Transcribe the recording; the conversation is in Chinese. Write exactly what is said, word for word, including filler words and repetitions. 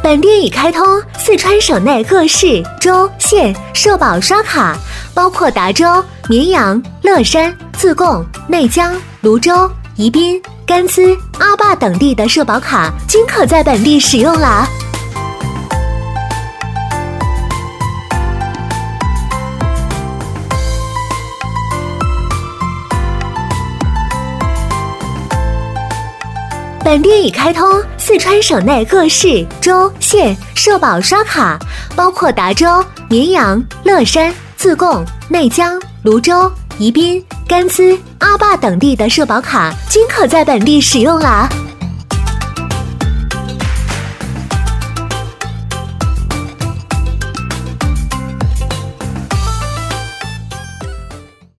本地已开通四川省内各市、州、县社保刷卡，包括达州、绵阳、乐山、自贡、内江、泸州、宜宾、甘孜、阿坝等地的社保卡均可在本地使用了。本地已开通四川省内各市、州、县社保刷卡，包括达州、绵阳、乐山、自贡、内江、泸州、宜宾、甘孜、阿坝等地的社保卡均可在本地使用了。